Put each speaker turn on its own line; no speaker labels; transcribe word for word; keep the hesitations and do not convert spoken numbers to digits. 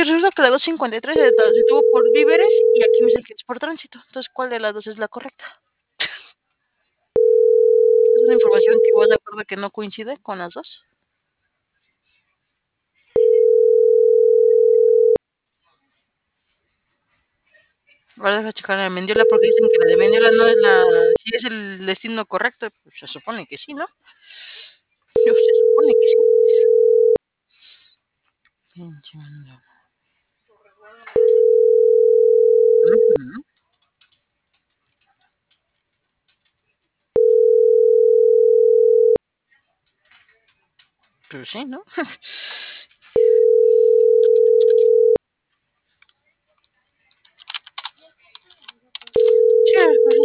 resulta que la dos cincuenta y tres se ta se detuvo por víveres y aquí me dice que es por tránsito. Entonces, ¿cuál de las dos es la correcta? ¿Es una información que igual de acuerdo que no coincide con las dos? Ahora deja checar la de Mendiola, porque dicen que la de Mendiola no es la sí es el destino correcto, pues se supone que sí, ¿no? Digo, se supone que sí. Pinche Mendiola. Ujú. Pues sí, ¿no? Sí, ajá.